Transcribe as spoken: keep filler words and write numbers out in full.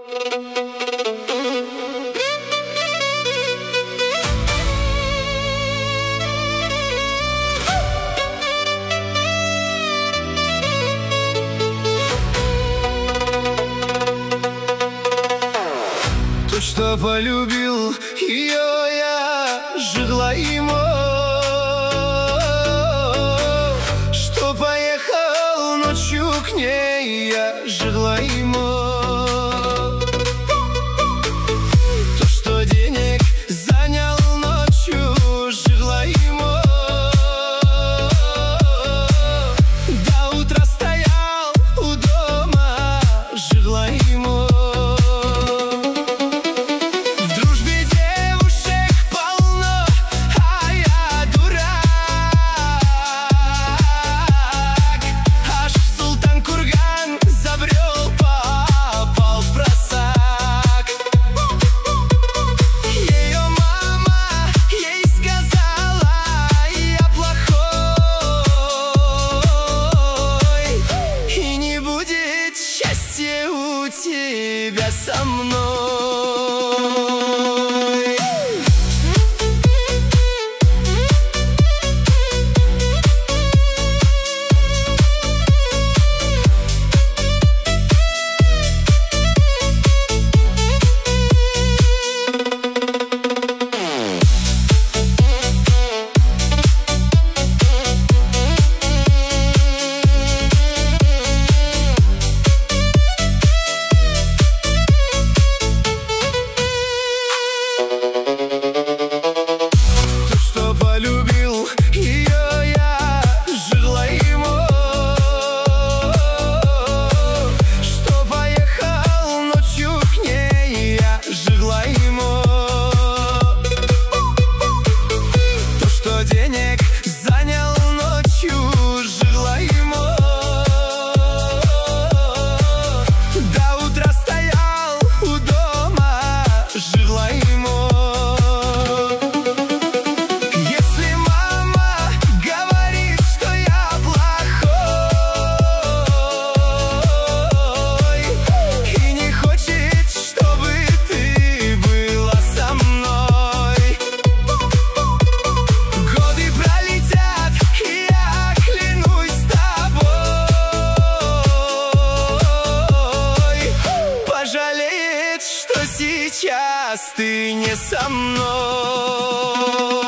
То, что полюбил ее я, жила ему, что поехал ночью к ней, я жила ему. То, что денег занял ночью, жила ему, до утра стоял у дома, жила ему. У тебя со мной. Денег занял ночью, жила ему, до утра стоял у дома, жила ему. Если мама говорит, что я плохой и не хочет, чтобы ты была со мной, пожалеет, что сейчас ты не со мной.